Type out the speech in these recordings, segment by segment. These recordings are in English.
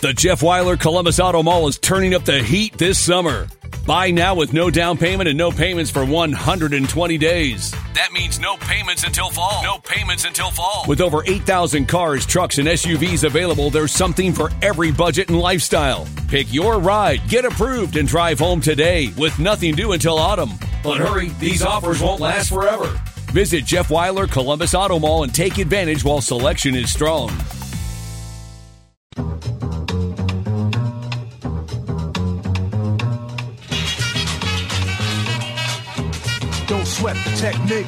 The Jeff Weiler Columbus Auto Mall is turning up the heat this summer. Buy now with no down payment and no payments for 120 days. That means no payments until fall. No payments until fall. With over 8,000 cars, trucks, and SUVs available, there's something for every budget and lifestyle. Pick your ride, get approved, and drive home today with nothing due until autumn. But hurry, these offers won't last forever. Visit Jeff Weiler Columbus Auto Mall and take advantage while selection is strong. Don't sweat the technique.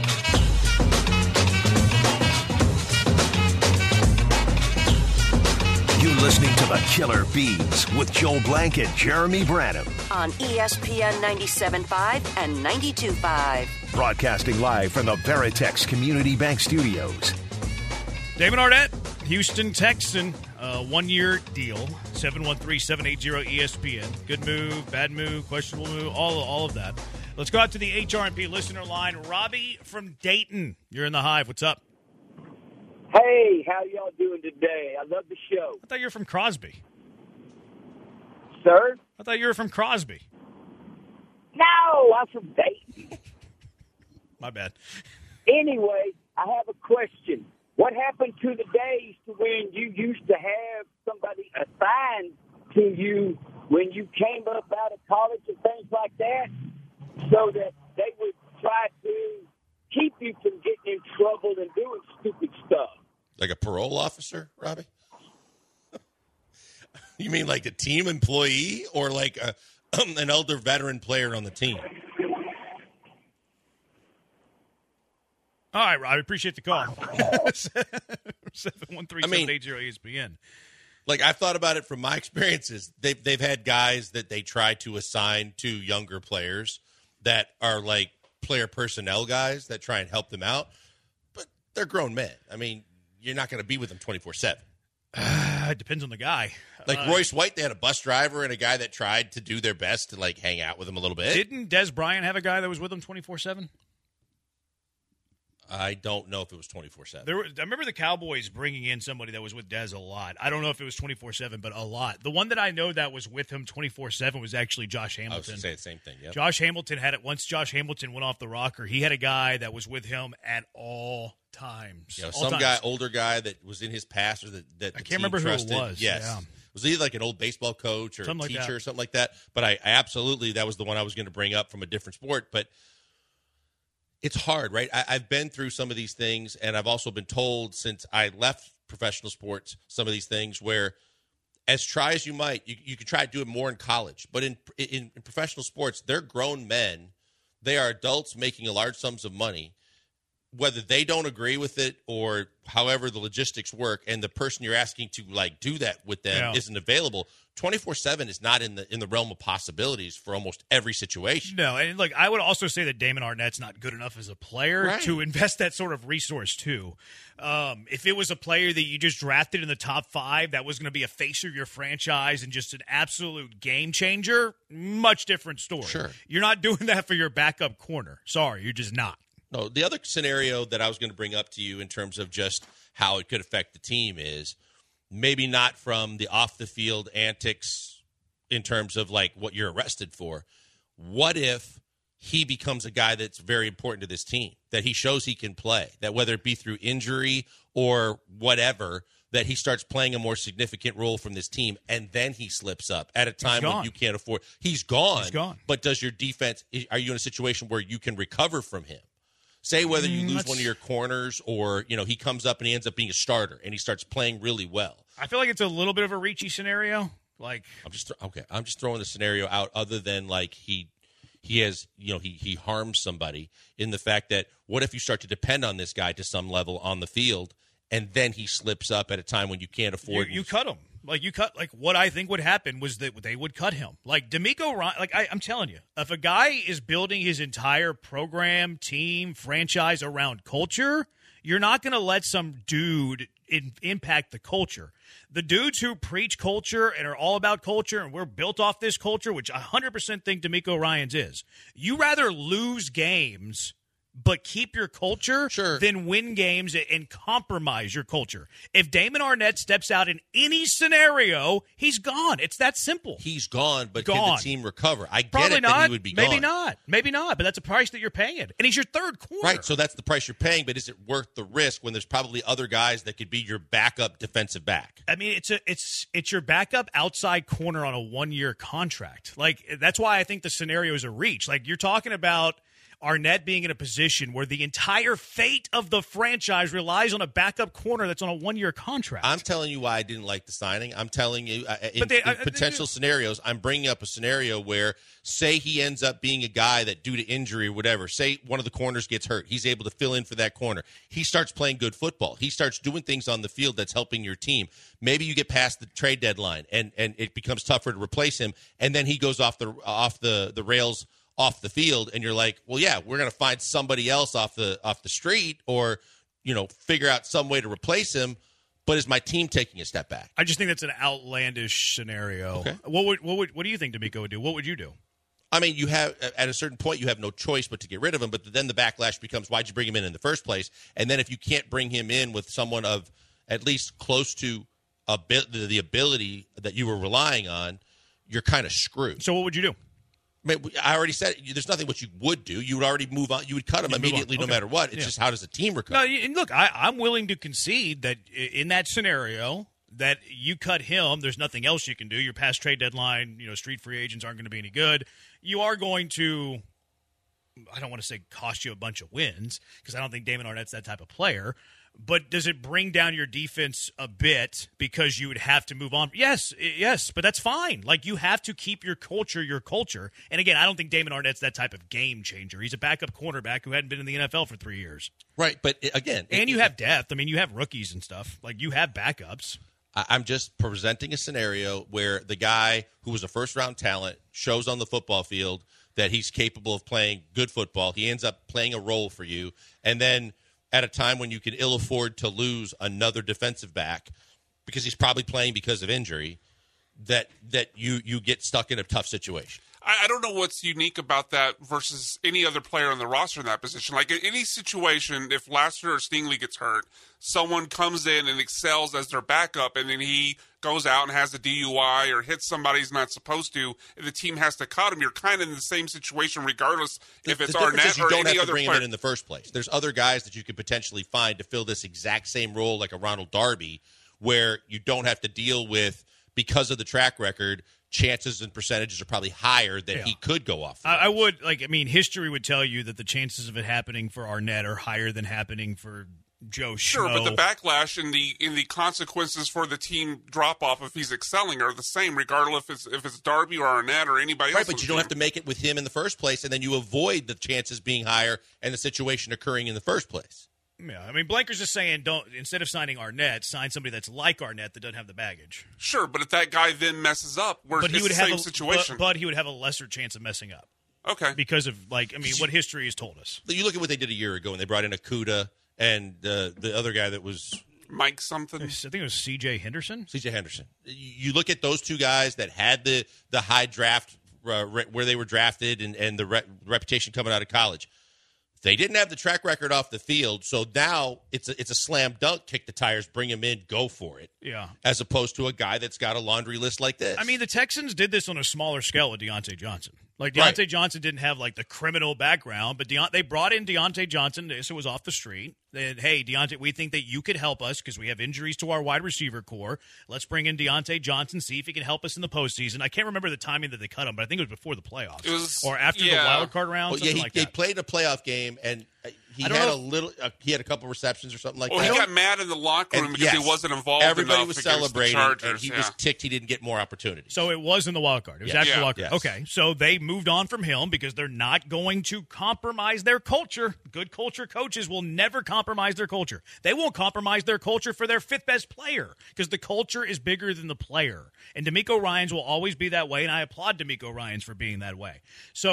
You're listening to the Killer Bees with Joel Blank and Jeremy Branham on ESPN 97.5 and 92.5. Broadcasting live from the Veritex Community Bank Studios. Damon Arnett, Houston Texan, 1-year deal, 713-780-ESPN. Good move, bad move, questionable move, all of that. Let's go out to the HRP listener line. Robbie from Dayton, you're in the Hive. What's up? Hey, how y'all doing today? I love the show. I thought you were from Crosby. Sir? I thought you were from Crosby. No, I'm from Dayton. My bad. Anyway, I have a question. What happened to the days to when you used to have somebody assigned to you when you came up out of college and things like that, so that they would try to keep you from getting in trouble and doing stupid stuff? Like a parole officer, Robbie? You mean like a team employee or like an elder veteran player on the team? All right, Robbie, appreciate the call. 713-780-ESPN. Like, I've thought about it from my experiences. They've had guys that they try to assign to younger players that are like player personnel guys that try and help them out. But they're grown men. I mean, you're not going to be with them 24/7. It depends on the guy. Like Royce White, they had a bus driver and a guy that tried to do their best to, like, hang out with him a little bit. Didn't Des Bryant have a guy that was with him 24/7? I don't know if it was 24/7. I remember the Cowboys bringing in somebody that was with Dez a lot. I don't know if it was 24/7, but a lot. The one that I know that was with him 24/7 was actually Josh Hamilton. I was going to say the same thing, yeah. Josh Hamilton had it. Once Josh Hamilton went off the rocker, he had a guy that was with him at all times. Yeah, some guy, older guy that was in his past or that I can't remember trusted. who it was. Yes. Yeah. Was he like an old baseball coach or Something a teacher like or something like that? But I absolutely, that was the one I was going to bring up from a different sport. But it's hard, right? I've been through some of these things, and I've also been told since I left professional sports some of these things where, as try as you might, you could try to do it more in college. But in professional sports, they're grown men. They are adults making large sums of money. Whether they don't agree with it or however the logistics work, and the person you're asking to like do that with them isn't available, 24/7 is not in the realm of possibilities for almost every situation. No, and look, I would also say that Damon Arnett's not good enough as a player to invest that sort of resource too. If it was a player that you just drafted in the top 5 that was going to be a face of your franchise and just an absolute game changer, much different story. Sure. You're not doing that for your backup corner. Sorry, you're just not. No, the other scenario that I was going to bring up to you in terms of just how it could affect the team is maybe not from the off-the-field antics in terms of, like, what you're arrested for. What if he becomes a guy that's very important to this team, that he shows he can play, that whether it be through injury or whatever, that he starts playing a more significant role from this team, and then he slips up at a time when you can't afford. He's gone. He's gone. But does your defense – are you in a situation where you can recover from him? Say whether you lose one of your corners or, he comes up and he ends up being a starter and he starts playing really well. I feel like it's a little bit of a reachy scenario. Like I'm just throwing the scenario out other than like he has, he harms somebody in the fact that what if you start to depend on this guy to some level on the field and then he slips up at a time when you can't afford. You cut him. What I think would happen was that they would cut him. Like DeMeco Ryan, I'm telling you, if a guy is building his entire program, team, franchise around culture, you're not going to let some dude impact the culture. The dudes who preach culture and are all about culture and we're built off this culture, which I 100% think DeMeco Ryans is, you rather lose games but keep your culture, Sure. then win games and compromise your culture. If Damon Arnett steps out in any scenario, he's gone. It's that simple. He's gone, but can Gone. the team recover? I get Probably it not. that he would be Maybe gone. not, but that's a price that you're paying. And he's your third corner. Right, so that's the price you're paying, but is it worth the risk when there's probably other guys that could be your backup defensive back? I mean, it's your backup outside corner on a 1-year contract. Like, that's why I think the scenario is a reach. Like, you're talking about Arnett being in a position where the entire fate of the franchise relies on a backup corner that's on a 1-year contract. I'm telling you why I didn't like the signing. I'm telling you, in they- potential scenarios, I'm bringing up a scenario where, say he ends up being a guy that due to injury or whatever, say one of the corners gets hurt, he's able to fill in for that corner. He starts playing good football. He starts doing things on the field that's helping your team. Maybe you get past the trade deadline and it becomes tougher to replace him, and then he goes off the rails off the field, and you're like, well, yeah, we're going to find somebody else off the street, or figure out some way to replace him. But is my team taking a step back? I just think that's an outlandish scenario. Okay. What do you think D'Amico would do? What would you do? I mean, you have at a certain point you have no choice but to get rid of him. But then the backlash becomes, why'd you bring him in the first place? And then if you can't bring him in with someone of at least close to the ability that you were relying on, you're kind of screwed. So what would you do? I already said there's nothing what you would do. You would already move on. You would cut him immediately, no matter what. It's just, how does the team recover? No, and look, I'm willing to concede that in that scenario that you cut him, there's nothing else you can do. You're past trade deadline. Street free agents aren't going to be any good. You are going to, I don't want to say cost you a bunch of wins, because I don't think Damon Arnett's that type of player. But does it bring down your defense a bit because you would have to move on? Yes, but that's fine. Like, you have to keep your culture your culture. And again, I don't think Damon Arnett's that type of game changer. He's a backup cornerback who hadn't been in the NFL for 3 years. Right, but again... And you have depth. I mean, you have rookies and stuff. Like, you have backups. I'm just presenting a scenario where the guy who was a first-round talent shows on the football field that he's capable of playing good football. He ends up playing a role for you. And then at a time when you can ill afford to lose another defensive back because he's probably playing because of injury, that you get stuck in a tough situation. I don't know what's unique about that versus any other player on the roster in that position. Like, in any situation, if Lassiter or Stingley gets hurt, someone comes in and excels as their backup, and then he goes out and has a DUI or hits somebody he's not supposed to, and the team has to cut him, you're kind of in the same situation regardless if it's Arnett or any other player. You don't have to bring him in the first place. There's other guys that you could potentially find to fill this exact same role, like a Ronald Darby, where you don't have to deal with, because of the track record, chances and percentages are probably higher that he could go off. I would, history would tell you that the chances of it happening for Arnett are higher than happening for Joe Schmo. Sure, but the backlash and the consequences for the team drop off if he's excelling are the same, regardless if it's Darby or Arnett or anybody else. Right, but you don't have to make it with him in the first place, and then you avoid the chances being higher and the situation occurring in the first place. Yeah, I mean, Blanker's just saying, instead of signing Arnett, sign somebody that's like Arnett that doesn't have the baggage. Sure, but if that guy then messes up, it's the same situation. But he would have a lesser chance of messing up. Okay. Because of, what history has told us. You look at what they did a year ago when they brought in Okudah and the other guy that was... Mike something? I think it was C.J. Henderson. C.J. Henderson. You look at those two guys that had the high draft where they were drafted and the reputation coming out of college. They didn't have the track record off the field, so now it's a slam dunk, kick the tires, bring him in, go for it. Yeah. As opposed to a guy that's got a laundry list like this. I mean, the Texans did this on a smaller scale with Deontay Johnson. Deontay Johnson didn't have, the criminal background, but they brought in Deontay Johnson. So it was off the street. They said, hey, Deontay, we think that you could help us because we have injuries to our wide receiver core. Let's bring in Deontay Johnson, see if he can help us in the postseason. I can't remember the timing that they cut him, but I think it was before the playoffs. It was, or after the wild card round, They played a playoff game, and he had a couple receptions or something like that. He got mad in the locker room because he wasn't involved. Everybody enough was against celebrating, the Chargers, and he was ticked he didn't get more opportunities. So it was in the wild card. It was after the wild card. Yes. Okay, so they moved on from him because they're not going to compromise their culture. Good culture coaches will never compromise their culture. They won't compromise their culture for their fifth best player because the culture is bigger than the player. And D'Amico Ryans will always be that way, and I applaud D'Amico Ryans for being that way. So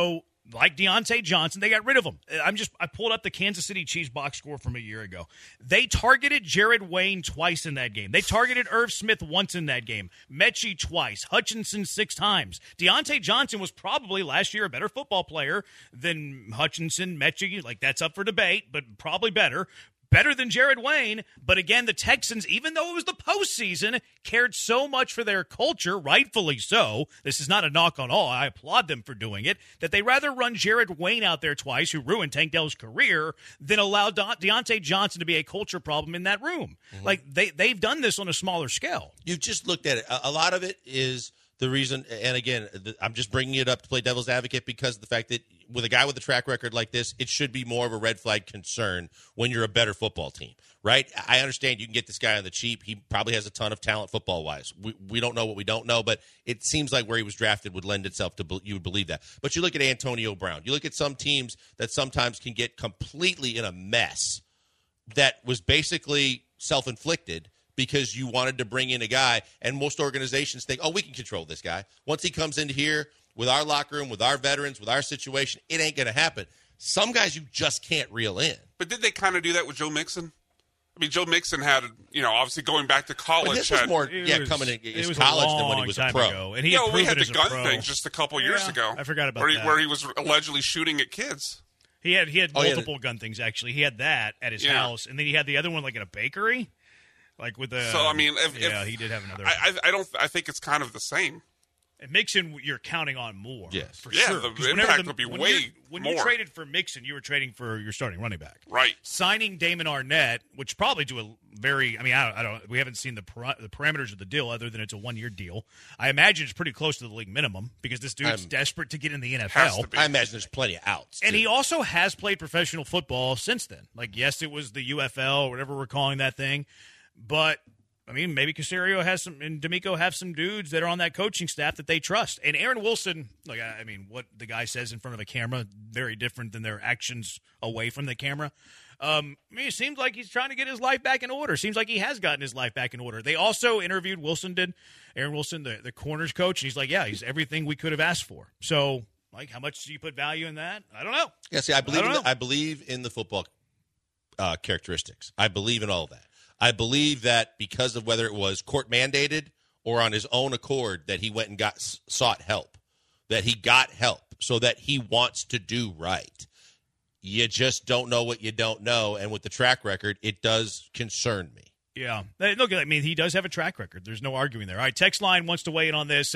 like Deontay Johnson, they got rid of him. I pulled up the Kansas City Chiefs box score from a year ago. They targeted Jared Wayne twice in that game. They targeted Irv Smith once in that game. Mechie twice. Hutchinson 6 times. Deontay Johnson was probably last year a better football player than Hutchinson, Mechie. Like, that's up for debate, but probably better. Better than Jared Wayne, but again, the Texans, even though it was the postseason, cared so much for their culture, rightfully so. This is not a knock on all. I applaud them for doing it, that they rather run Jared Wayne out there twice, who ruined Tank Dell's career, than allow Deontay Johnson to be a culture problem in that room. Mm-hmm. Like, they've done this on a smaller scale. You've just looked at it. A lot of it is the reason, and again, I'm just bringing it up to play devil's advocate because of the fact that with a guy with a track record like this, it should be more of a red flag concern when you're a better football team, right? I understand you can get this guy on the cheap. He probably has a ton of talent football-wise. We don't know what we don't know, but it seems like where he was drafted would lend itself to you would believe that. But you look at Antonio Brown. You look at some teams that sometimes can get completely in a mess that was basically self-inflicted because you wanted to bring in a guy, and most organizations think, oh, we can control this guy. Once he comes into here with our locker room, with our veterans, with our situation, it ain't going to happen. Some guys you just can't reel in. But did they kind of do that with Joe Mixon? I mean, Joe Mixon had, obviously going back to college. But this was more, coming in his college than when he was a pro. Ago, and he had we had the gun thing just a couple years ago. I forgot about that. Where he was allegedly shooting at kids. He had multiple gun things, actually. He had that at his house, and then he had the other one like in a bakery. Like with the, so I mean, he did have another. I think it's kind of the same. And Mixon, you're counting on more. Yes, for sure. The impact would be way more. When you traded for Mixon, you were trading for your starting running back. Right. Signing Damon Arnett, which probably do a very. I mean, I don't. We haven't seen the parameters of the deal other than it's a 1-year deal. I imagine it's pretty close to the league minimum because this dude's desperate to get in the NFL. I imagine there's plenty of outs. And he also has played professional football since then. Like, yes, it was the UFL or whatever we're calling that thing, but. I mean, maybe Caserio has some, and D'Amico have some dudes that are on that coaching staff that they trust. And Aaron Wilson, like, I mean, what the guy says in front of a camera, very different than their actions away from the camera. I mean, it seems like he's trying to get his life back in order. Seems like he has gotten his life back in order. They also interviewed Aaron Wilson, the corners coach, and he's like, yeah, he's everything we could have asked for. So, like, how much do you put value in that? I don't know. Yeah, see, I believe in the football characteristics. I believe in all of that. I believe that because of whether it was court mandated or on his own accord that he went and sought help, that he got help so that he wants to do right. You just don't know what you don't know, and with the track record, it does concern me. Yeah. Look, I mean, he does have a track record. There's no arguing there. All right, text line wants to weigh in on this,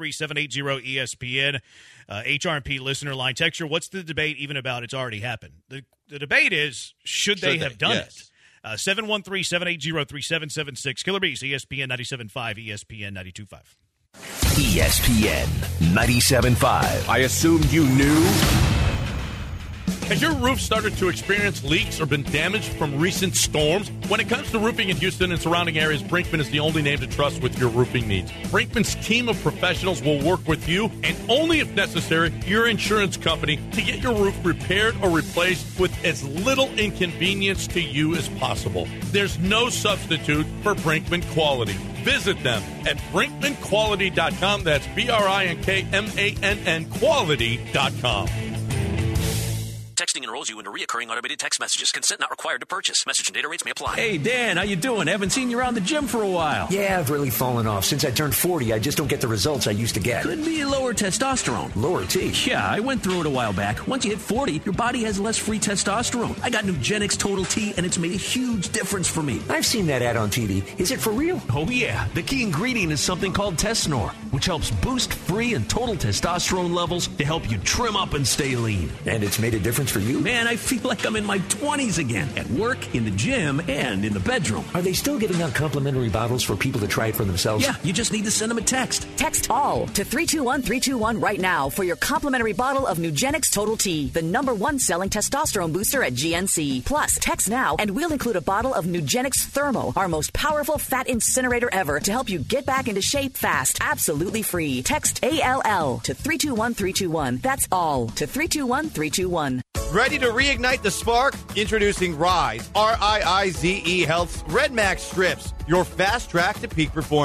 713-780-ESPN, HRP listener line. Texture, what's the debate even about? It's already happened. The debate is, should they have done it? 713-780-3776. Killer Bees, ESPN 97.5, ESPN 92.5. ESPN 97.5. I assumed you knew. Has your roof started to experience leaks or been damaged from recent storms? When it comes to roofing in Houston and surrounding areas, Brinkman is the only name to trust with your roofing needs. Brinkman's team of professionals will work with you, and only if necessary, your insurance company, to get your roof repaired or replaced with as little inconvenience to you as possible. There's no substitute for Brinkman quality. Visit them at BrinkmanQuality.com. That's BRINKMANN quality.com. Texting enrolls you into recurring automated text messages. Consent not required to purchase. Message and data rates may apply. Hey, Dan, how you doing? Haven't seen you around the gym for a while. Yeah, I've really fallen off. Since I turned 40, I just don't get the results I used to get. Could be lower testosterone. Lower T? Yeah, I went through it a while back. Once you hit 40, your body has less free testosterone. I got Nugenix Total T, and it's made a huge difference for me. I've seen that ad on TV. Is it for real? Oh, yeah. The key ingredient is something called Tesnor, which helps boost free and total testosterone levels to help you trim up and stay lean. And it's made a difference for you? Man, I feel like I'm in my 20s again, at work, in the gym, and in the bedroom. Are they still giving out complimentary bottles for people to try it for themselves? Yeah, you just need to send them a text. Text ALL to 321-321 right now for your complimentary bottle of Nugenix Total T, the #1 selling testosterone booster at GNC. Plus, text now and we'll include a bottle of Nugenix Thermo, our most powerful fat incinerator ever, to help you get back into shape fast, absolutely free. Text ALL to 321-321. That's ALL to 321-321. Ready to reignite the spark? Introducing Rise, RIIZE Health's Red Max Strips, your fast track to peak performance.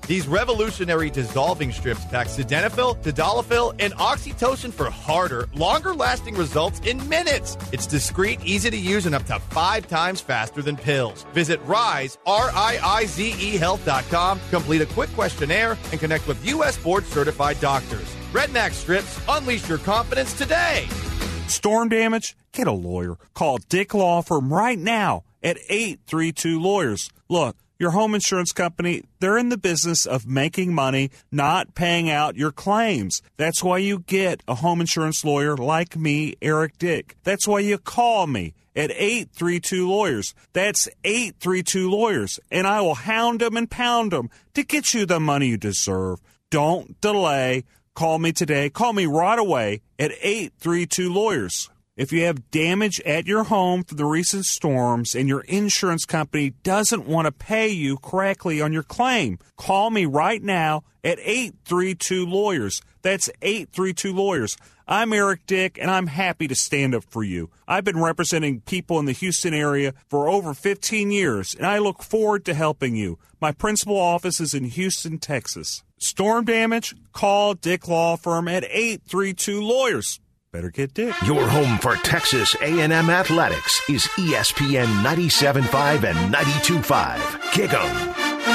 These revolutionary dissolving strips pack sildenafil, tadalafil, and oxytocin for harder, longer-lasting results in minutes. It's discreet, easy to use, and up to 5 times faster than pills. Visit RIZE, RIIZE Health.com, complete a quick questionnaire, and connect with U.S. board-certified doctors. Redneck Strips, unleash your confidence today. Storm damage? Get a lawyer. Call Dick Law Firm right now at 832-LAWYERS. Look, your home insurance company, they're in the business of making money, not paying out your claims. That's why you get a home insurance lawyer like me, Eric Dick. That's why you call me at 832-LAWYERS. That's 832-LAWYERS. And I will hound them and pound them to get you the money you deserve. Don't delay. Call me today. Call me right away at 832-LAWYERS. If you have damage at your home from the recent storms and your insurance company doesn't want to pay you correctly on your claim, call me right now at 832-LAWYERS. That's 832-LAWYERS. I'm Eric Dick, and I'm happy to stand up for you. I've been representing people in the Houston area for over 15 years, and I look forward to helping you. My principal office is in Houston, Texas. Storm damage? Call Dick Law Firm at 832-LAWYERS. Better get Dick. Your home for Texas A&M athletics is ESPN 97.5 and 92.5. Kick 'em.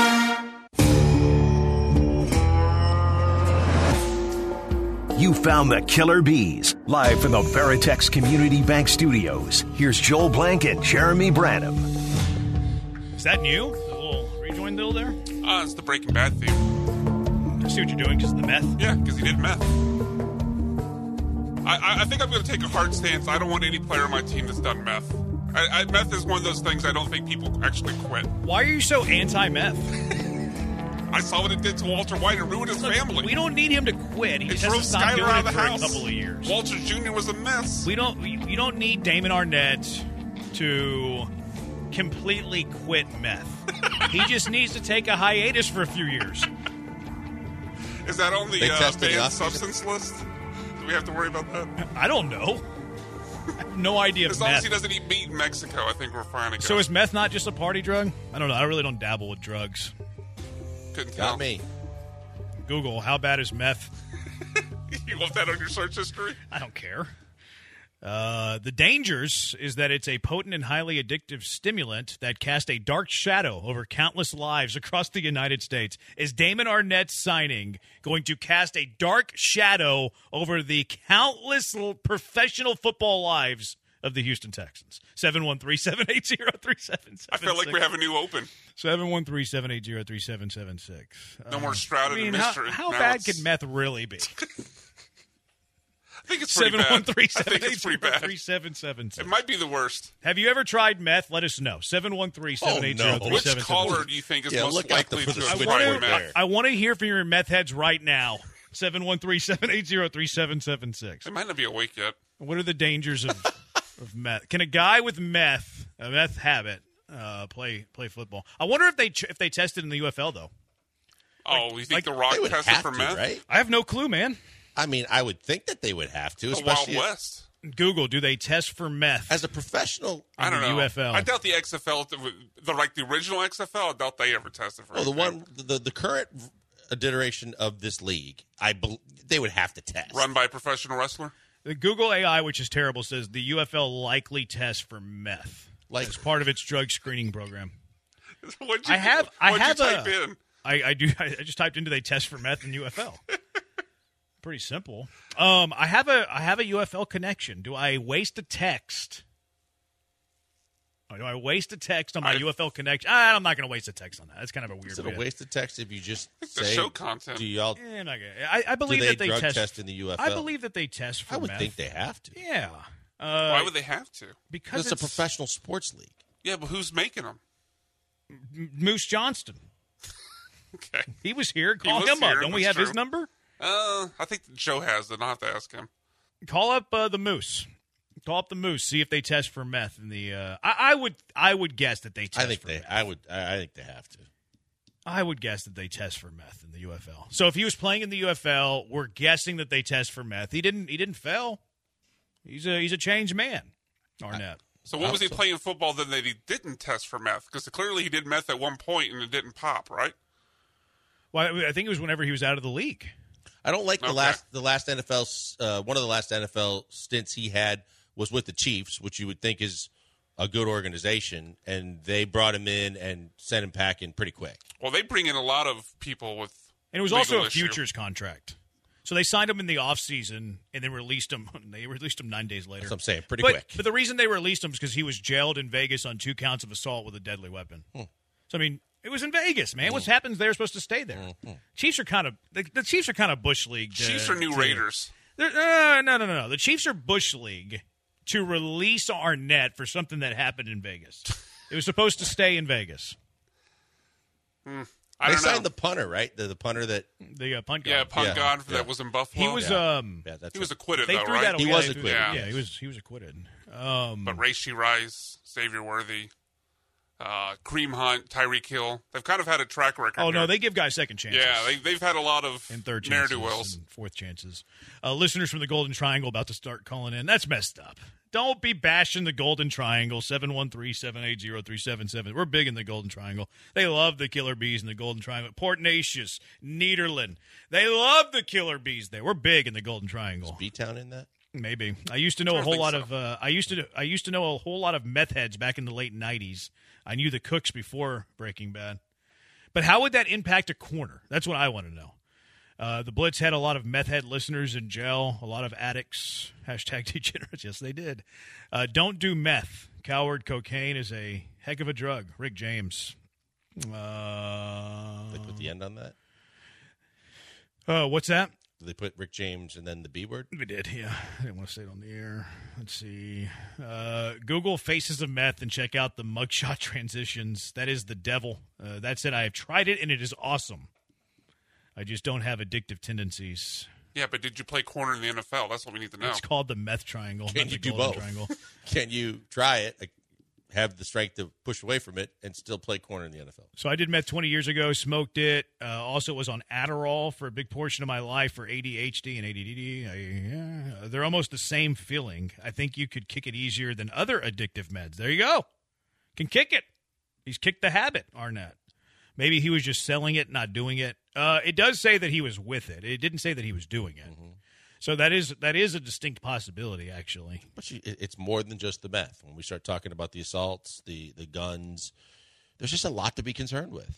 You found the Killer Bees. Live from the Veritex Community Bank Studios. Here's Joel Blank and Jeremy Branham. Is that new? The little rejoin deal there? It's the Breaking Bad theme. I see what you're doing because of the meth? Yeah, because he did meth. I think I'm going to take a hard stance. I don't want any player on my team that's done meth. Meth is one of those things I don't think people actually quit. Why are you so anti-meth? I saw what it did to Walter White. It ruined his family. We don't need him to quit. He just has to stop doing it for a couple of years. Walter Jr. was a mess. You don't need Damon Arnett to completely quit meth. He just needs to take a hiatus for a few years. Is that on the banned substance list? Do we have to worry about that? I don't know. I have no idea. As long as he doesn't eat meat in Mexico, I think we're fine to go. So is meth not just a party drug? I don't know. I really don't dabble with drugs. Couldn't tell. Not me. Google, how bad is meth? You want that on your search history? I don't care. The dangers is that it's a potent and highly addictive stimulant that casts a dark shadow over countless lives across the United States. Is Damon Arnett's signing going to cast a dark shadow over the countless professional football lives of the Houston Texans? 713-780-3776. I feel like we have a new open. 713-780-3776. No more Stroud and mystery. How bad could meth really be? I think it's pretty bad. 713-780-3776. It might be the worst. Have you ever tried meth? Let us know. 713-780-3776. Which caller do you think is most likely to have tried meth? I want to hear from your meth heads right now. 713-780-3776. They might not be awake yet. What are the dangers of meth? Can a guy with a meth habit, play football? I wonder if they tested in the UFL though. Oh, you think The Rock tested for meth? Right? I have no clue, man. I mean, I would think that they would have to, The especially Wild West. Google, do they test for meth as a professional? I don't know. UFL. I doubt the XFL, the original XFL. I doubt they ever tested for. The current iteration of this league, they would have to test. Run by a professional wrestler. The Google AI, which is terrible, says the UFL likely tests for meth as part of its drug screening program. What'd you type in? I just typed in, do they test for meth in UFL? Pretty simple. I have a UFL connection. Do I waste a text? Do I waste a text on my UFL connection? I'm not going to waste a text on that. That's kind of a weird. Is it a waste of text if you just say the show content? Do y'all? I'm not gonna, I believe that they test in the UFL. I believe that they test for. I would meth. think they have to. Yeah. Why would they have to? Because it's a professional sports league. Yeah, but who's making them? Moose Johnston. Okay. He was here. Call him up. Don't we have his number? I think Joe has it. I'll have to ask him. Call up the Moose. Call up the Moose. See if they test for meth in the. I would guess that they test. I think they have to. I would guess that they test for meth in the UFL. So if he was playing in the UFL, we're guessing that they test for meth. He didn't fail. He's a changed man. Arnett. So what was he playing football then that he didn't test for meth? Because clearly he did meth at one point and it didn't pop, right? Well, I think it was whenever he was out of the league. I don't like the last NFL. One of the last NFL stints he had was with the Chiefs, which you would think is a good organization, and they brought him in and sent him packing pretty quick. Well, they bring in a lot of people with and it was also a futures contract. So they signed him in the offseason and then released him. They released him 9 days later. That's what I'm saying, pretty quick. But the reason they released him is because he was jailed in Vegas on 2 counts of assault with a deadly weapon. So, I mean, it was in Vegas, man. What happens there is supposed to stay there. Chiefs are kind of the Chiefs are kind of Bush League. Chiefs are new Raiders. No. The Chiefs are Bush League to release Arnett for something that happened in Vegas. It was supposed to stay in Vegas. They signed the punter, right? The punter that the punt god. Yeah, punt god that was in Buffalo. He was he was acquitted they though, threw right? That away. He was acquitted. Yeah, he was acquitted. But Rashee Rice, Xavier Worthy, Kareem Hunt, Tyreek Hill, they've kind of had a track record. Oh, here. no, they give guys second chances. Yeah, they've had a lot of and third chances ne'er-do-wells. and fourth chances. Listeners from the Golden Triangle about to start calling in. That's messed up. Don't be bashing the Golden Triangle, 713-780-377. We're big in the Golden Triangle. They love the Killer Bees in the Golden Triangle. Port Neches, Nederland. They love the Killer Bees there. We're big in the Golden Triangle. Is B-Town in that? Maybe. I used to know a whole lot of I used to know a whole lot of meth heads back in the late 90s. I knew the cooks before Breaking Bad. But how would that impact a corner? That's what I want to know. The Blitz had a lot of meth head listeners in jail, a lot of addicts, #degenerates. Yes, they did. Don't do meth. Coward, cocaine is a heck of a drug. Rick James. They put the end on that? What's that? Did they put Rick James and then the B word? We did, yeah. I didn't want to say it on the air. Let's see. Google Faces of Meth and check out the mugshot transitions. That is the devil. That said, I have tried it, and it is awesome. I just don't have addictive tendencies. Yeah, but did you play corner in the NFL? That's what we need to know. It's called the meth triangle. Can you do both? Triangle. Can you try it, have the strength to push away from it, and still play corner in the NFL? So I did meth 20 years ago, smoked it. Also was on Adderall for a big portion of my life for ADHD and ADD. They're almost the same feeling. I think you could kick it easier than other addictive meds. There you go. Can kick it. He's kicked the habit, Arnett. Maybe he was just selling it, not doing it. It does say that he was with it. It didn't say that he was doing it. So that is a distinct possibility, actually. But it's more than just the meth. When we start talking about the assaults, the guns, there's just a lot to be concerned with.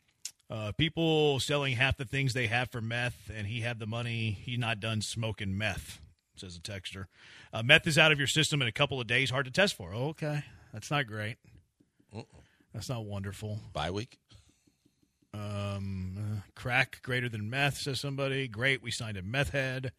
People selling half the things they have for meth, and he had the money. He's not done smoking meth, says a texter. Meth is out of your system in a couple of days. Hard to test for. Oh, okay. That's not great. That's not wonderful. Bye week? Crack greater than meth, says somebody. Great, we signed a meth head.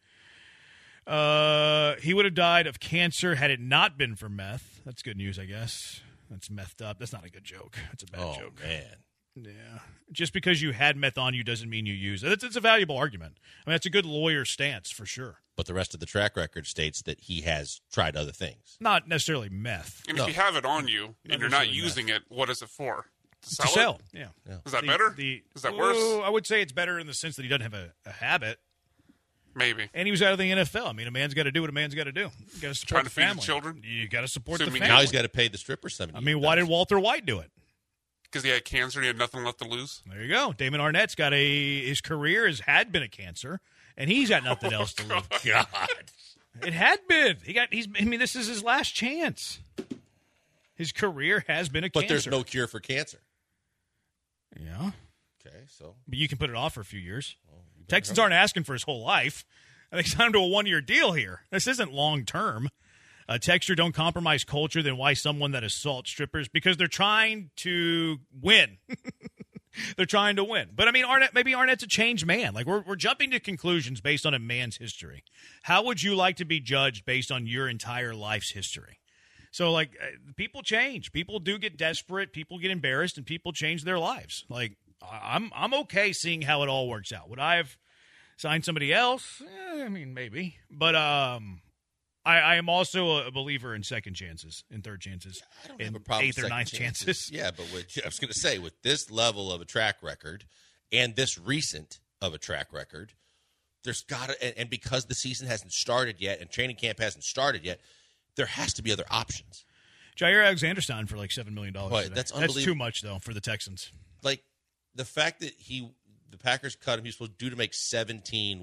He would have died of cancer had it not been for meth. That's good news, I guess. That's methed up. That's not a good joke. That's a bad joke. Oh, man. Yeah. Just because you had meth on you doesn't mean you use it. It's a valuable argument. I mean, that's a good lawyer stance for sure. But the rest of the track record states that he has tried other things. Not necessarily meth. And if you have it on you and you're not using it, what is it for? To sell? Yeah. Is that better? Is that worse? I would say it's better in the sense that he doesn't have a habit. Maybe. And he was out of the NFL. I mean, a man's got to do what a man's got to do. You got to support the family. Feed the children. You got to support the family. Now he's got to pay the stripper $70. I mean, why did Walter White do it? Because he had cancer and he had nothing left to lose. There you go. Damon Arnett's got his career had been a cancer, and he's got nothing else to lose. God. It had been. This is his last chance. His career has been a cancer. But there's no cure for cancer. Yeah. Okay, so. But you can put it off for a few years. Texans aren't asking for his whole life. I think signed him to a 1-year deal here. This isn't long term. Texture, don't compromise culture, then why someone that assaults strippers? Because they're trying to win. They're trying to win. But, I mean, maybe Arnett's a changed man. Like, we're jumping to conclusions based on a man's history. How would you like to be judged based on your entire life's history? So, like, people change. People do get desperate. People get embarrassed, and people change their lives. Like, I'm okay seeing how it all works out. Would I have signed somebody else? I mean, maybe. But I am also a believer in second chances, in third chances, in eighth or ninth chances. Yeah, but I was going to say, with this level of a track record and this recent of a track record, there's got to, and because the season hasn't started yet and training camp hasn't started yet, there has to be other options. Jair Alexander signed for like $7 million. Boy, that's unbelievable. That's too much, though, for the Texans. Like, the fact that the Packers cut him. He was supposed to make 17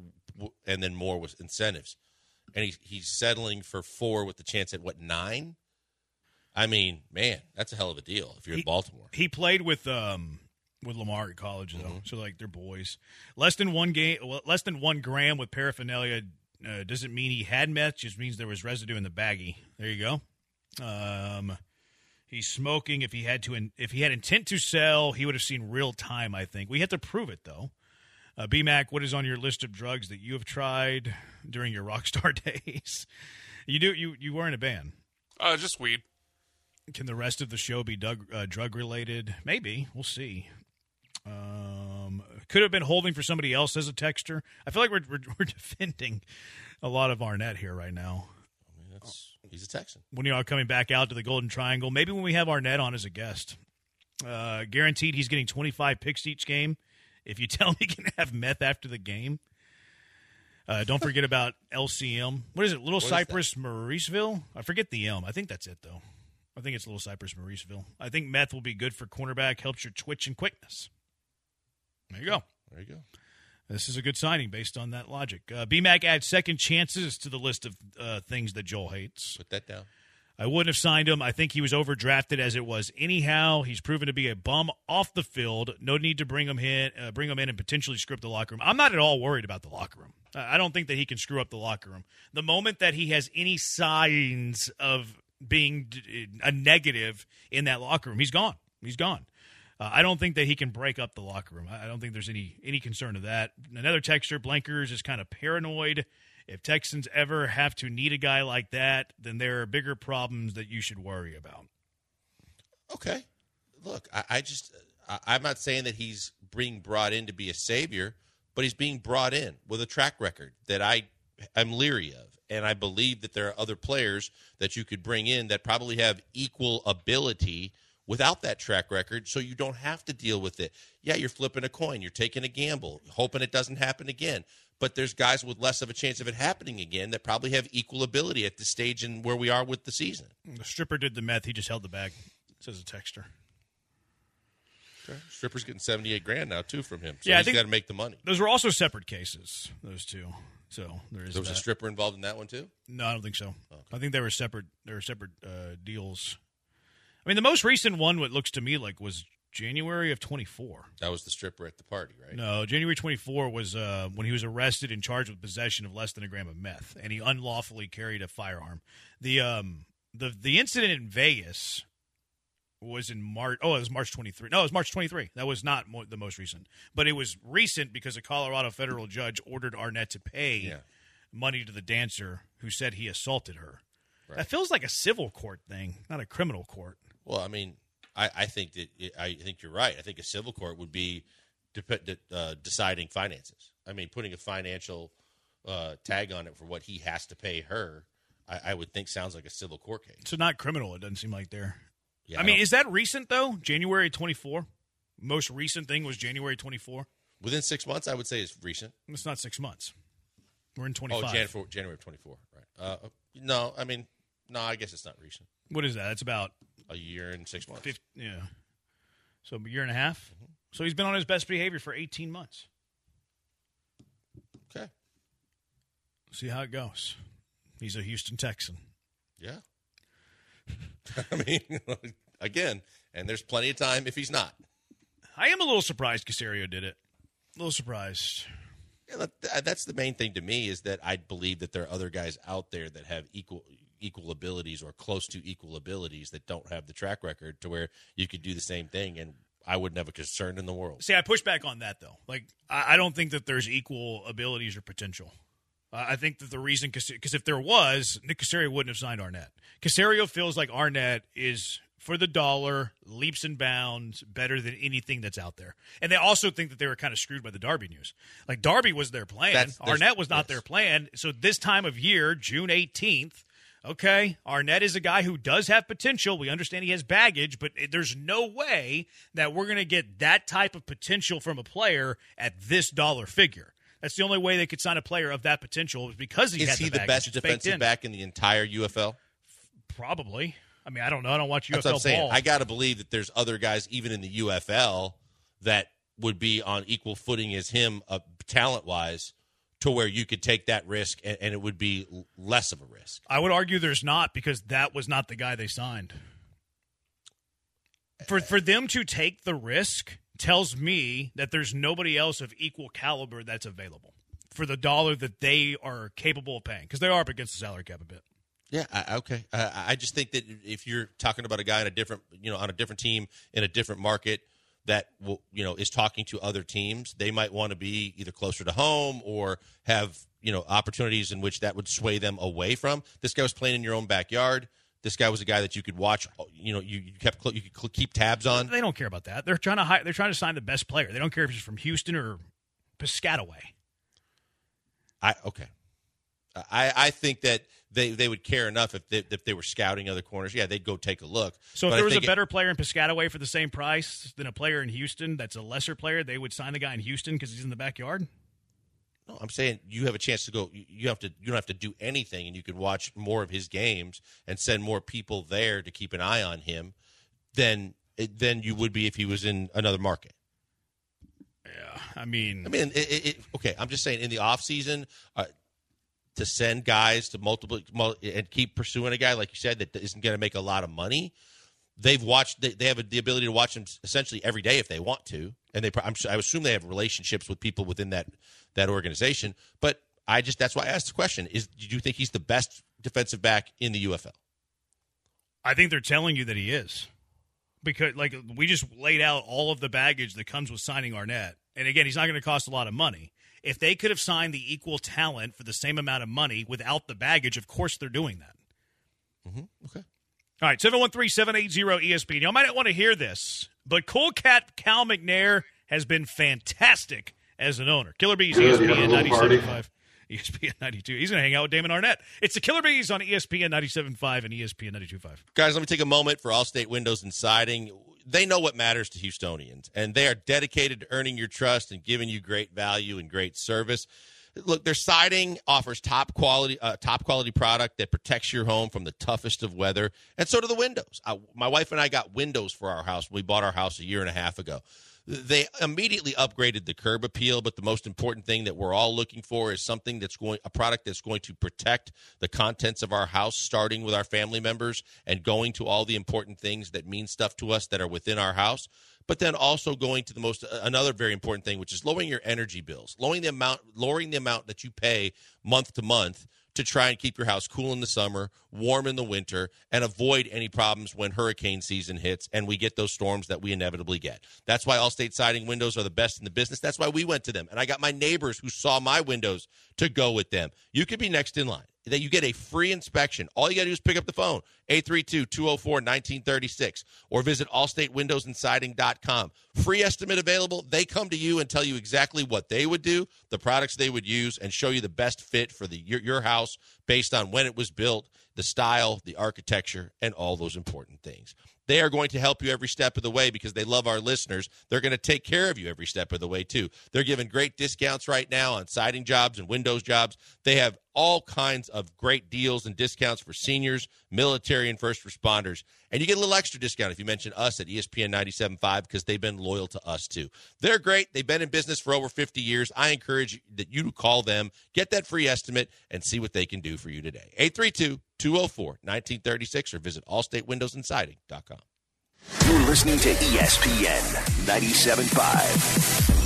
and then more with incentives, and he's settling for 4 with the chance at 9. I mean, man, that's a hell of a deal if you're in Baltimore. He played with Lamar at college, though, so like they're boys. Less than 1 gram with paraphernalia doesn't mean he had meth; just means there was residue in the baggie. There you go. He's smoking. If he had intent to sell, he would have seen real time. I think we have to prove it, though. BMAC, what is on your list of drugs that you have tried during your rock star days? You were in a band. Just weed. Can the rest of the show be drug related? Maybe. We'll see. Could have been holding for somebody else as a texter. I feel like we're defending a lot of Arnett here right now. I mean, he's a Texan. When you are coming back out to the Golden Triangle, maybe when we have Arnett on as a guest. Guaranteed he's getting 25 picks each game. If you tell him he can have meth after the game. Don't forget about LCM. What is it? Little Cypress, Mauriceville? I forget the M. I think that's it, though. I think it's Little Cypress, Mauriceville. I think meth will be good for cornerback, helps your twitch and quickness. There you go. There you go. This is a good signing based on that logic. BMAC adds second chances to the list of things that Joel hates. Put that down. I wouldn't have signed him. I think he was overdrafted as it was. Anyhow, he's proven to be a bum off the field. No need to bring him in and potentially screw up the locker room. I'm not at all worried about the locker room. I don't think that he can screw up the locker room. The moment that he has any signs of being a negative in that locker room, he's gone. He's gone. I don't think that he can break up the locker room. I don't think there's any concern of that. Another texter, Blankers, is kind of paranoid. If Texans ever have to need a guy like that, then there are bigger problems that you should worry about. Okay. Look, I'm not saying that he's being brought in to be a savior, but he's being brought in with a track record that I'm leery of. And I believe that there are other players that you could bring in that probably have equal ability without that track record, so you don't have to deal with it. Yeah, you're flipping a coin. You're taking a gamble, hoping it doesn't happen again. But there's guys with less of a chance of it happening again that probably have equal ability at this stage and where we are with the season. The stripper did the meth. He just held the bag, says a texter. Okay. Stripper's getting $78,000 now, too, from him. So yeah, he's got to make the money. Those were also separate cases, those two. So there was a stripper involved in that one too? No, I don't think so. Okay. I think they were separate. There were separate deals. I mean, the most recent one, what looks to me like, was January of 24. That was the stripper at the party, right? No, January 24 was when he was arrested and charged with possession of less than a gram of meth, and he unlawfully carried a firearm. The incident in Vegas was in March. Oh, it was March 23. No, it was March 23. That was not the most recent. But it was recent because a Colorado federal judge ordered Arnett to pay money to the dancer who said he assaulted her. Right. That feels like a civil court thing, not a criminal court. Well, I mean, I think that I think you're right. I think a civil court would be deciding finances. I mean, putting a financial tag on it for what he has to pay her, I would think sounds like a civil court case. So not criminal. It doesn't seem like they're. Yeah, I mean, is that recent, though? January 24? Most recent thing was January 24? Within 6 months, I would say it's recent. It's not 6 months. We're in 25. Oh, January of 24, right. No, I mean, no, I guess it's not recent. What is that? It's about a year and 6 months. Yeah. So a year and a half? Mm-hmm. So he's been on his best behavior for 18 months. Okay. See how it goes. He's a Houston Texan. Yeah. I mean, again, and there's plenty of time if he's not. I am a little surprised Caserio did it. A little surprised. Yeah, that's the main thing to me is that I believe that there are other guys out there that have equal abilities or close to equal abilities that don't have the track record to where you could do the same thing, and I wouldn't have a concern in the world. See, I push back on that, though. Like, I don't think that there's equal abilities or potential. I think that the reason, because if there was, Nick Caserio wouldn't have signed Arnett. Caserio feels like Arnett is, for the dollar, leaps and bounds better than anything that's out there. And they also think that they were kind of screwed by the Darby news. Like, Darby was their plan. Arnett was not their plan. So this time of year, June 18th, okay, Arnett is a guy who does have potential. We understand he has baggage, but there's no way that we're going to get that type of potential from a player at this dollar figure. That's the only way they could sign a player of that potential is because he has the baggage. Is he the best defensive back in the entire UFL? Probably. I mean, I don't know. I don't watch UFL That's what I'm saying. ball. I got to believe that there's other guys, even in the UFL, that would be on equal footing as him talent-wise to where you could take that risk and it would be less of a risk? I would argue there's not, because that was not the guy they signed. For them to take the risk tells me that there's nobody else of equal caliber that's available for the dollar that they are capable of paying, because they are up against the salary cap a bit. Yeah, okay. I just think that if you're talking about a guy in a different, on a different team in a different market that will, is talking to other teams, they might want to be either closer to home or have, opportunities in which that would sway them away from. This guy was playing in your own backyard. This guy was a guy that you could watch. You could keep tabs on. They don't care about that. They're trying to sign the best player. They don't care if he's from Houston or Piscataway. I think that they would care enough if they were scouting other corners. Yeah, they'd go take a look. So if there was a better player in Piscataway for the same price than a player in Houston that's a lesser player, they would sign the guy in Houston because he's in the backyard? No, I'm saying you have a chance to go. You don't have to do anything, and you could watch more of his games and send more people there to keep an eye on him than you would be if he was in another market. Yeah, I mean, okay. I'm just saying in the off season, to send guys to multiple and keep pursuing a guy like you said that isn't going to make a lot of money. They have the ability to watch him essentially every day if they want to, and I assume they have relationships with people within that organization. But that's why I asked the question: do you think he's the best defensive back in the UFL? I think they're telling you that he is, because we just laid out all of the baggage that comes with signing Arnett, and again, he's not going to cost a lot of money. If they could have signed the equal talent for the same amount of money without the baggage, of course they're doing that. Mm-hmm. Okay. All right, 713-780-ESPN. Y'all might not want to hear this, but Cool Cat Cal McNair has been fantastic as an owner. Killer Bees, ESPN 97.5, ESPN 92. He's going to hang out with Damon Arnett. It's the Killer Bees on ESPN 97.5 and ESPN 92.5. Guys, let me take a moment for Allstate Windows and Siding. They know what matters to Houstonians, and they are dedicated to earning your trust and giving you great value and great service. Look, their siding offers top quality product that protects your home from the toughest of weather, and so do the windows. My wife and I got windows for our house when we bought our house a year and a half ago. They immediately upgraded the curb appeal, but the most important thing that we're all looking for is a product that's going to protect the contents of our house, starting with our family members and going to all the important things that mean stuff to us that are within our house. But then also going to another very important thing, which is lowering your energy bills, lowering the amount that you pay month to month to try and keep your house cool in the summer, warm in the winter, and avoid any problems when hurricane season hits and we get those storms that we inevitably get. That's why Allstate Siding Windows are the best in the business. That's why we went to them. And I got my neighbors who saw my windows to go with them. You could be next in line. You get a free inspection. All you got to do is pick up the phone, 832-204-1936, or visit allstatewindowsandsiding.com. Free estimate available. They come to you and tell you exactly what they would do, the products they would use, and show you the best fit for your house based on when it was built, the style, the architecture, and all those important things. They are going to help you every step of the way because they love our listeners. They're going to take care of you every step of the way, too. They're giving great discounts right now on siding jobs and windows jobs. They have all kinds of great deals and discounts for seniors, military, and first responders. And you get a little extra discount if you mention us at ESPN 97.5 because they've been loyal to us, too. They're great. They've been in business for over 50 years. I encourage that you to call them, get that free estimate, and see what they can do for you today. 832-204-1936 or visit allstatewindowsandsiding.com. You're listening to ESPN 97.5.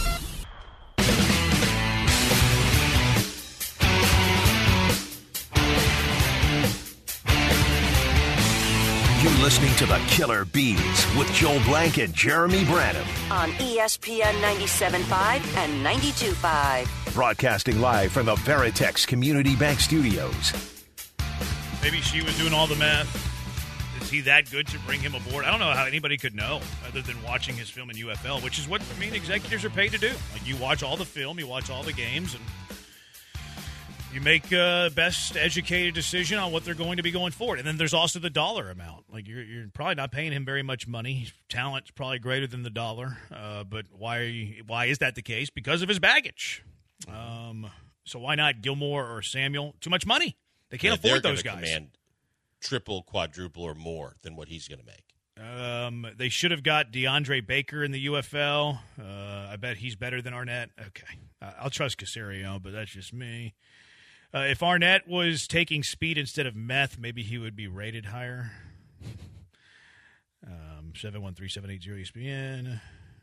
You're listening to the Killer Bees with Joel Blank and Jeremy Branham on ESPN 97.5 and 92.5. Broadcasting live from the Veritex Community Bank Studios. Maybe she was doing all the math. Is he that good to bring him aboard? I don't know how anybody could know other than watching his film in UFL, which is what executives are paid to do. Like, you watch all the film, you watch all the games, and you make best educated decision on what they're going to be going forward. And then there's also the dollar amount. Like, you're probably not paying him very much money. His talent's probably greater than the dollar. But why is that the case? Because of his baggage. So why not Gilmore or Samuel? Too much money. They can't afford those guys. Command triple, quadruple, or more than what he's going to make. They should have got DeAndre Baker in the UFL. I bet he's better than Arnett. Okay. I'll trust Caserio, but that's just me. If Arnett was taking speed instead of meth, maybe he would be rated higher. 713-780 ESPN.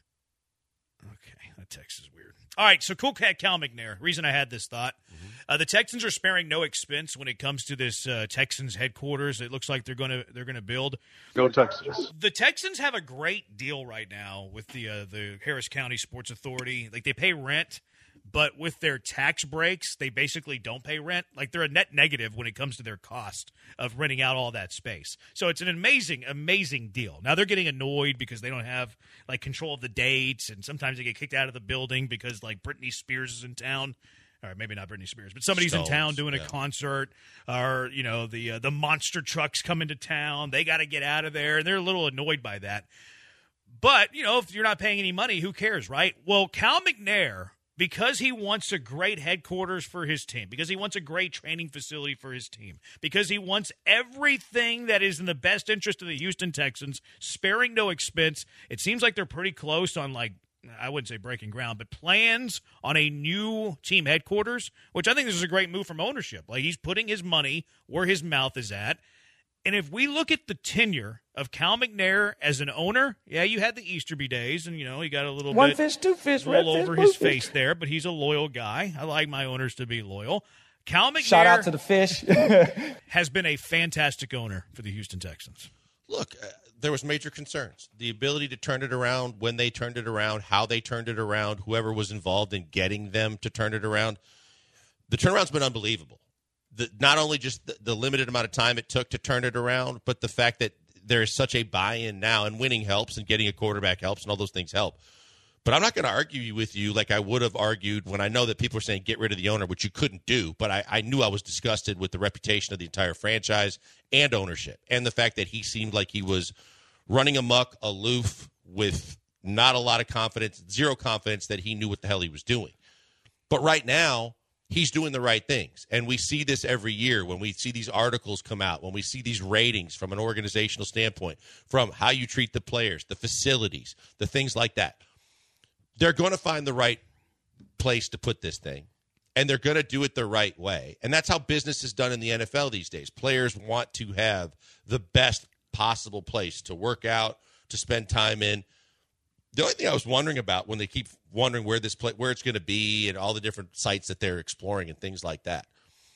Okay, that text is weird. All right, so Cool Cat Cal McNair. Reason I had this thought. The Texans are sparing no expense when it comes to this Texans headquarters. It looks like they're going to build. Go Texans. The Texans have a great deal right now with the Harris County Sports Authority. Like, they pay rent, but with their tax breaks, they basically don't pay rent. Like, they're a net negative when it comes to their cost of renting out all that space. So it's an amazing, amazing deal. Now they're getting annoyed because they don't have, like, control of the dates, and sometimes they get kicked out of the building because, like, Britney Spears is in town. Or maybe not Britney Spears, but somebody's in town doing a concert, or, you know, the monster trucks come into town. They got to get out of there, and they're a little annoyed by that. But, you know, if you're not paying any money, who cares, right? Well, Cal McNair, because he wants a great headquarters for his team, because he wants a great training facility for his team, because he wants everything that is in the best interest of the Houston Texans, sparing no expense, it seems like they're pretty close on, like, I wouldn't say breaking ground, but plans on a new team headquarters, which I think this is a great move from ownership. Like, he's putting his money where his mouth is at. And if we look at the tenure of Cal McNair as an owner, yeah, you had the Easterby days, and, you know, he got a little One bit fish, two fish, roll red over fish, his blue face there, but he's a loyal guy. I like my owners to be loyal. Cal McNair, Shout out to the fish. has been a fantastic owner for the Houston Texans. Look, there was major concerns. The ability to turn it around, when they turned it around, how they turned it around, whoever was involved in getting them to turn it around. The turnaround's been unbelievable. Not only just the limited amount of time it took to turn it around, but the fact that there is such a buy-in now, and winning helps, and getting a quarterback helps, and all those things help. But I'm not going to argue with you like I would have argued when I know that people are saying get rid of the owner, which you couldn't do. But I knew I was disgusted with the reputation of the entire franchise and ownership, and the fact that he seemed like he was running amok, aloof, with not a lot of confidence, zero confidence that he knew what the hell he was doing. But right now, he's doing the right things. And we see this every year when we see these articles come out, when we see these ratings from an organizational standpoint, from how you treat the players, the facilities, the things like that. They're going to find the right place to put this thing, and they're going to do it the right way. And that's how business is done in the NFL these days. Players want to have the best possible place to work out, to spend time in. The only thing I was wondering about when they keep wondering where it's going to be and all the different sites that they're exploring and things like that,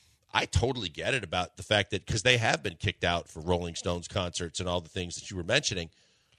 I totally get it about the fact that because they have been kicked out for Rolling Stones concerts and all the things that you were mentioning.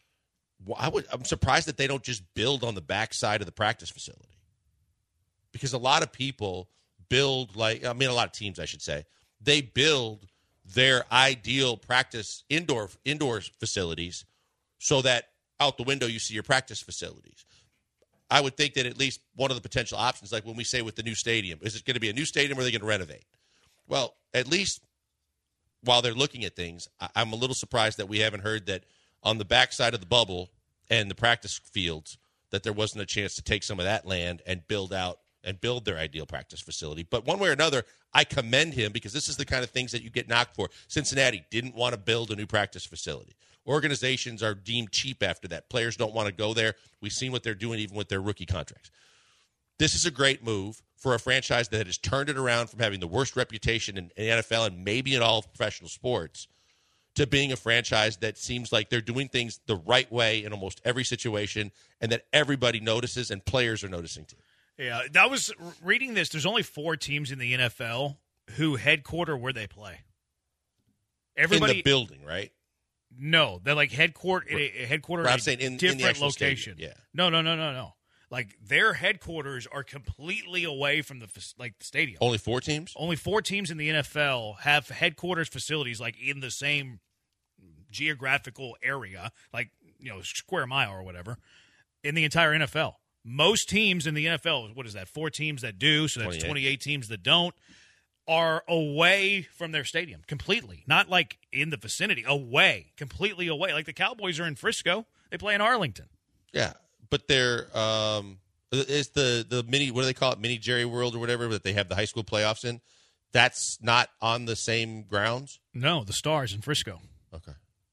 I'm surprised that they don't just build on the backside of the practice facility, because a lot of people build a lot of teams, I should say, they build their ideal practice indoor facilities so that out the window you see your practice facilities. I would think that at least one of the potential options, like when we say with the new stadium, is it going to be a new stadium or are they going to renovate? Well, at least while they're looking at things, I'm a little surprised that we haven't heard that on the backside of the bubble and the practice fields that there wasn't a chance to take some of that land and build their ideal practice facility. But one way or another, I commend him, because this is the kind of things that you get knocked for. Cincinnati didn't want to build a new practice facility. Organizations are deemed cheap after that. Players don't want to go there. We've seen what they're doing even with their rookie contracts. This is a great move for a franchise that has turned it around from having the worst reputation in the NFL and maybe in all of professional sports to being a franchise that seems like they're doing things the right way in almost every situation, and that everybody notices and players are noticing too. Yeah, I was reading this. There's only 4 teams in the NFL who headquarter where they play. Everybody in the building, right? No, they're like headquarter in a different location. Stadium, yeah. No. Like, their headquarters are completely away from the stadium. Only 4 teams? Only 4 teams in the NFL have headquarters facilities like in the same geographical area, like, you know, square mile or whatever, in the entire NFL. Most teams in the NFL, what is that, 4 teams that do, so that's 28 teams that don't, are away from their stadium completely. Not like in the vicinity, away, completely away. Like the Cowboys are in Frisco. They play in Arlington. Yeah. But they're is the mini, what do they call it, mini Jerry World or whatever that they have the high school playoffs in? That's not on the same grounds? No, the Stars in Frisco. Okay.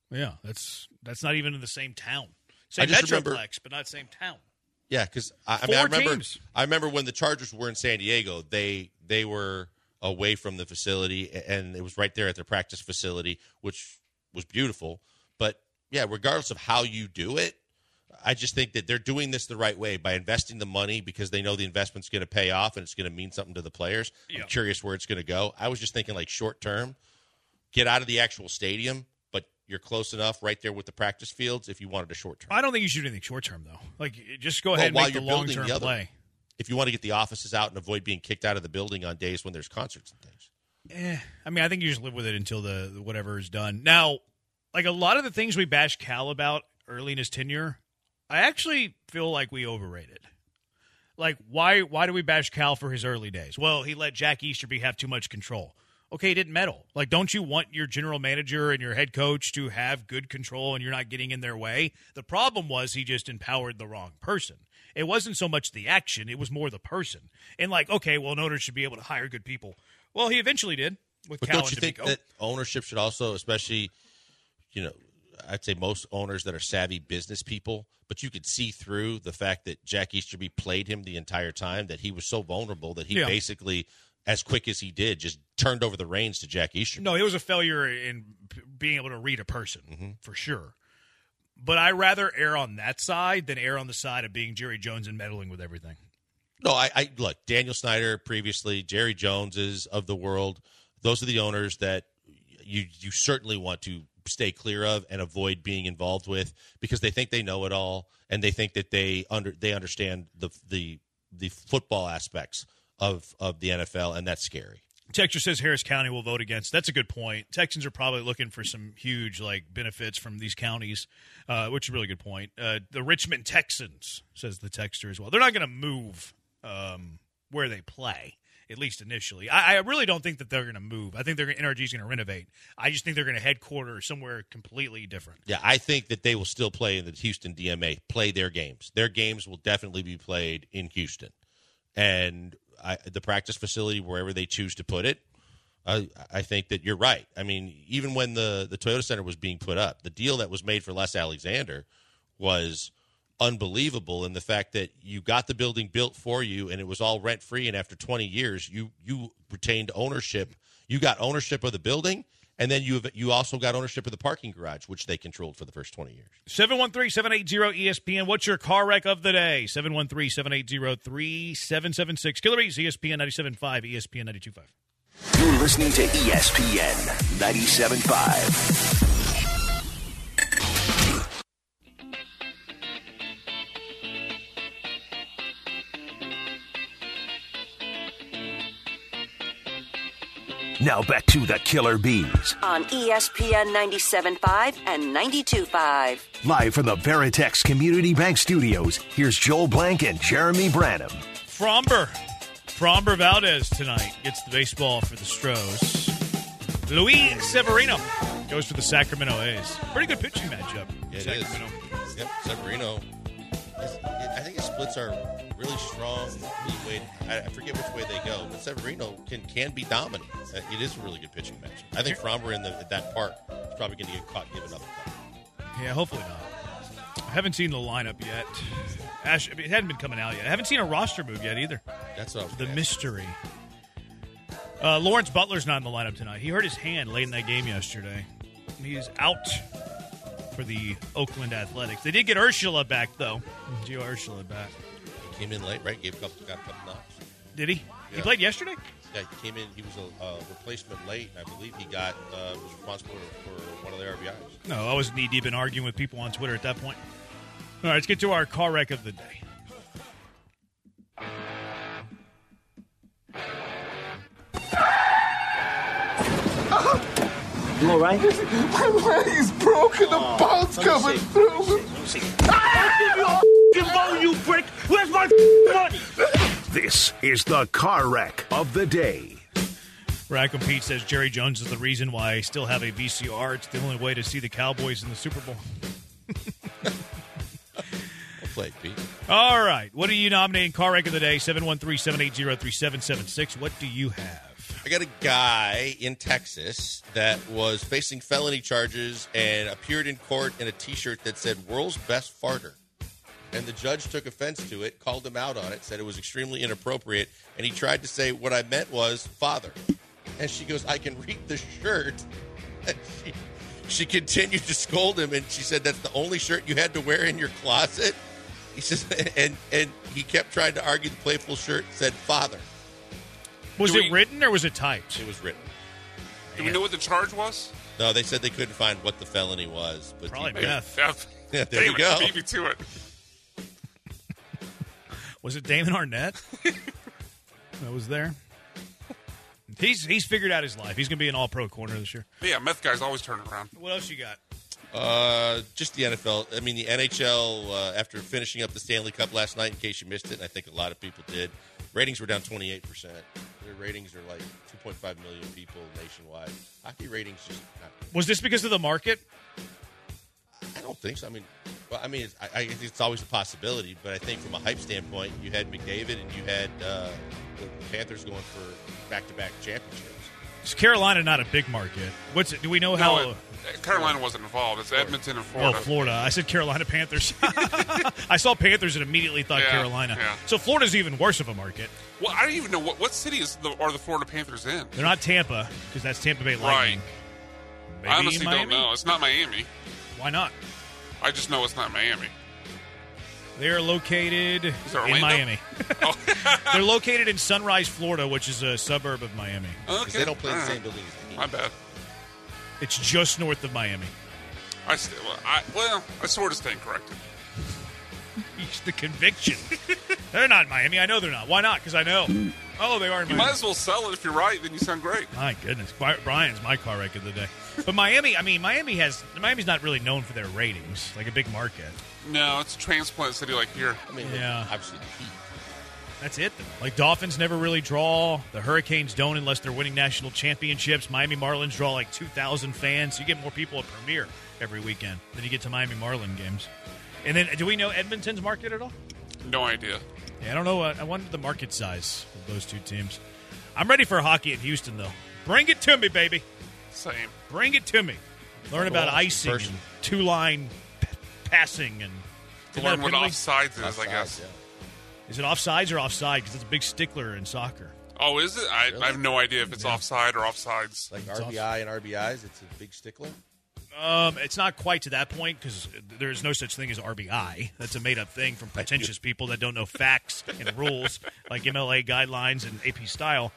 Yeah, that's not even in the same town. Same just metroplex, remember, but not same town. Yeah, because I remember when the Chargers were in San Diego, they were away from the facility, and it was right there at their practice facility, which was beautiful. But yeah, regardless of how you do it, I just think that they're doing this the right way by investing the money because they know the investment's going to pay off and it's going to mean something to the players. Yeah. I'm curious where it's going to go. I was just thinking like short term, get out of the actual stadium, but you're close enough right there with the practice fields if you wanted a short term. I don't think you should do anything short term, though. Like, just go ahead and make the long term play. If you want to get the offices out and avoid being kicked out of the building on days when there's concerts and things. I mean, I think you just live with it until the whatever is done. Now, like a lot of the things we bashed Cal about early in his tenure, I actually feel like we overrated. Like, why do we bash Cal for his early days? Well, he let Jack Easterby have too much control. Okay, he didn't meddle. Like, don't you want your general manager and your head coach to have good control and you're not getting in their way? The problem was he just empowered the wrong person. It wasn't so much the action, it was more the person. And like, okay, well, an owner should be able to hire good people. Well, he eventually did with Cal and don't you think that ownership should also, especially, I'd say most owners that are savvy business people, but you could see through the fact that Jack Easterby played him the entire time, that he was so vulnerable that he basically, as quick as he did, just turned over the reins to Jack Easterby. No, it was a failure in being able to read a person, for sure. But I'd rather err on that side than err on the side of being Jerry Jones and meddling with everything. No, I look, Daniel Snyder previously, Jerry Joneses of the world, those are the owners that you certainly want to stay clear of and avoid being involved with because they think they know it all and they think that they understand the football aspects of the NFL, and that's scary. Texture says Harris County will vote against. That's a good point. Texans are probably looking for some huge benefits from these counties, which is a really good point. The Richmond Texans, says the texter as well. They're not going to move where they play, at least initially. I really don't think that they're going to move. I think NRG is going to renovate. I just think they're going to headquarter somewhere completely different. Yeah, I think that they will still play in the Houston DMA, play their games. Their games will definitely be played in Houston. And the practice facility, wherever they choose to put it, I think that you're right. I mean, even when the Toyota Center was being put up, the deal that was made for Les Alexander was unbelievable in the fact that you got the building built for you and it was all rent-free, and after 20 years, you retained ownership. You got ownership of the building, and then you also got ownership of the parking garage, which they controlled for the first 20 years. 713-780-ESPN. What's your car wreck of the day? 713-780-3776. Killer Bees, ESPN 97.5, ESPN 92.5. You're listening to ESPN 97.5. Now back to the Killer Bees. On ESPN 97.5 and 92.5. Live from the Veritex Community Bank Studios, here's Joel Blank and Jeremy Branham. Framber Valdez tonight gets the baseball for the Stros. Luis Severino goes for the Sacramento A's. Pretty good pitching matchup. It Sacramento. Is. Yep, Severino. I think his splits are really strong. I forget which way they go, but Severino can be dominant. It is a really good pitching match. I think Framber in that park is probably going to get caught giving up a couple. Yeah, hopefully not. I haven't seen the lineup yet. It hadn't been coming out yet. I haven't seen a roster move yet either. That's what I was the mystery. Lawrence Butler's not in the lineup tonight. He hurt his hand late in that game yesterday. He's out for the Oakland Athletics. They did get Ursula back, though. Gio Ursula back. He came in late, right? Got a couple knocks. Did he? Yeah. He played yesterday? Yeah, he came in. He was a replacement late, and I believe he was responsible for one of the RBIs. No, I was knee-deep in arguing with people on Twitter at that point. All right, let's get to our car wreck of the day. You all right? My leg's broken. The bone's coming through. I'll give you a you prick. Where's my money? This is the car wreck of the day. Rackham Pete says Jerry Jones is the reason why I still have a VCR. It's the only way to see the Cowboys in the Super Bowl. Well played, Pete. All right. What are you nominating car wreck of the day? 713-780-3776. What do you have? I got a guy in Texas that was facing felony charges and appeared in court in a T-shirt that said "World's Best Farter." And the judge took offense to it, called him out on it, said it was extremely inappropriate, and he tried to say what I meant was father. And she goes, I can read the shirt. And she continued to scold him, and she said, that's the only shirt you had to wear in your closet? He says, and he kept trying to argue the playful shirt said father. Was it written or was it typed? It was written. Do we know what the charge was? No, they said they couldn't find what the felony was. But probably meth. Yeah, there you go. Beat me to it. Was it Damon Arnett that was there? He's figured out his life. He's going to be an all-pro corner this year. Yeah, meth guys always turn around. What else you got? Just the NFL. I mean, the NHL, after finishing up the Stanley Cup last night, in case you missed it, and I think a lot of people did, ratings were down 28%. Their ratings are like 2.5 million people nationwide. Hockey ratings just not good. Was this because of the market? I don't think so. I mean, I think it's always a possibility, but I think from a hype standpoint, you had McDavid and you had the Panthers going for back-to-back championships. Is Carolina not a big market? Do we know how? No, Carolina wasn't involved. It's Edmonton and Florida. Oh, Florida. I said Carolina Panthers. I saw Panthers and immediately thought Carolina. Yeah. So Florida's even worse of a market. Well, I don't even know what city are the Florida Panthers in. They're not Tampa because that's Tampa Bay Lightning. Right. Maybe I honestly Miami? don't know. It's not Miami. Why not? I just know it's not Miami. They're located in Miami. Oh. They're located in Sunrise, Florida, which is a suburb of Miami. Because they don't play in the same building as the Heat. My bad. It's just north of Miami. I sort of stand corrected. The conviction. They're not in Miami. I know they're not. Why not? Because I know. Oh, they are in Miami. You might as well sell it if you're right. Then you sound great. My goodness. Brian's my car wreck of the day. But Miami's not really known for their ratings, like a big market. No, it's a transplant city like here. I mean, yeah. Obviously the Heat. That's it, though. Like, Dolphins never really draw. The Hurricanes don't unless they're winning national championships. Miami Marlins draw like 2,000 fans. You get more people at Premier every weekend than you get to Miami Marlin games. And then, do we know Edmonton's market at all? No idea. Yeah, I don't know. I wonder the market size of those two teams. I'm ready for hockey at Houston, though. Bring it to me, baby. Same. Bring it to me. Learn about icing and two-line passing. And to learn what offsides is, I guess. Yeah. Is it offsides or offside? Because it's a big stickler in soccer. Oh, is it? I have no idea if it's offside or offsides. Like RBI and RBIs, it's a big stickler? It's not quite to that point because there's no such thing as RBI. That's a made-up thing from pretentious people that don't know facts and rules like MLA guidelines and AP style.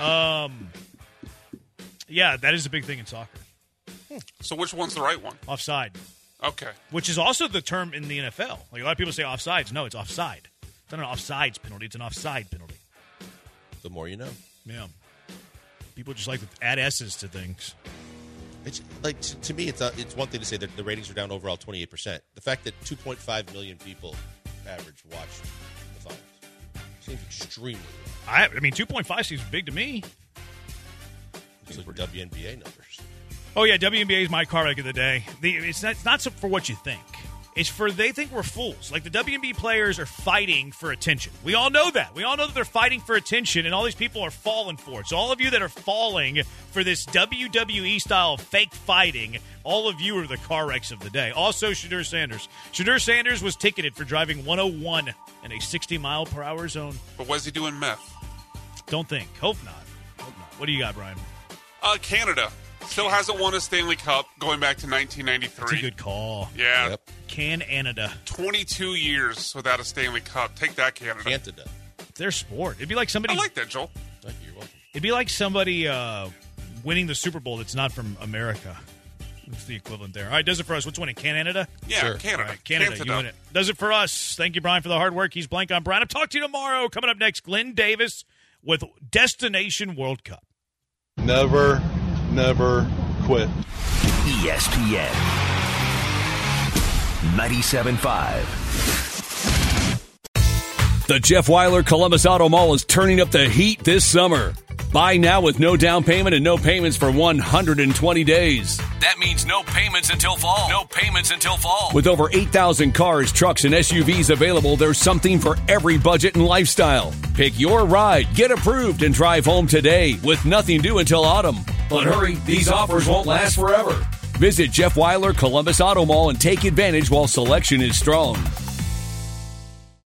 Yeah, that is a big thing in soccer. So which one's the right one? Offside. Okay. Which is also the term in the NFL. Like a lot of people say offsides. No, it's offside. It's not an offsides penalty. It's an offside penalty. The more you know. Yeah. People just like to add S's to things. It's like to me, it's one thing to say that the ratings are down overall 28%. The fact that 2.5 million people average watch the finals seems extremely low. I mean, 2.5 seems big to me. It's like WNBA numbers. Oh yeah, WNBA is my car wreck of the day. It's not for what you think. It's for they think we're fools. Like the WNBA players are fighting for attention. We all know that. We all know that they're fighting for attention, and all these people are falling for it. So all of you that are falling for this WWE style of fake fighting, all of you are the car wrecks of the day. Also, Shedeur Sanders. Shedeur Sanders was ticketed for driving 101 in a 60-mile-per-hour zone. But was he doing meth? Don't think. Hope not. What do you got, Brian? Canada. Still hasn't won a Stanley Cup going back to 1993. That's a good call. Yeah. Yep. Canada. 22 years without a Stanley Cup. Take that, Canada. Canada. It's their sport. It'd be like somebody. I like that, Joel. Thank you. You're welcome. It'd be like somebody winning the Super Bowl that's not from America. What's the equivalent there? All right, does it for us. What's winning? Canada? Yeah, sure. Canada. Right, Canada, you win it. Does it for us. Thank you, Brian, for the hard work. He's Blank on Brian. I'll talk to you tomorrow. Coming up next, Glenn Davis with Destination World Cup. Never quit. ESPN 97.5. The Jeff Weiler Columbus Auto Mall is turning up the heat this summer. Buy now with no down payment and no payments for 120 days. That means no payments until fall. No payments until fall. With over 8,000 cars, trucks, and SUVs available, there's something for every budget and lifestyle. Pick your ride, get approved, and drive home today with nothing due until autumn. But hurry, these offers won't last forever. Visit Jeff Weiler Columbus Auto Mall and take advantage while selection is strong.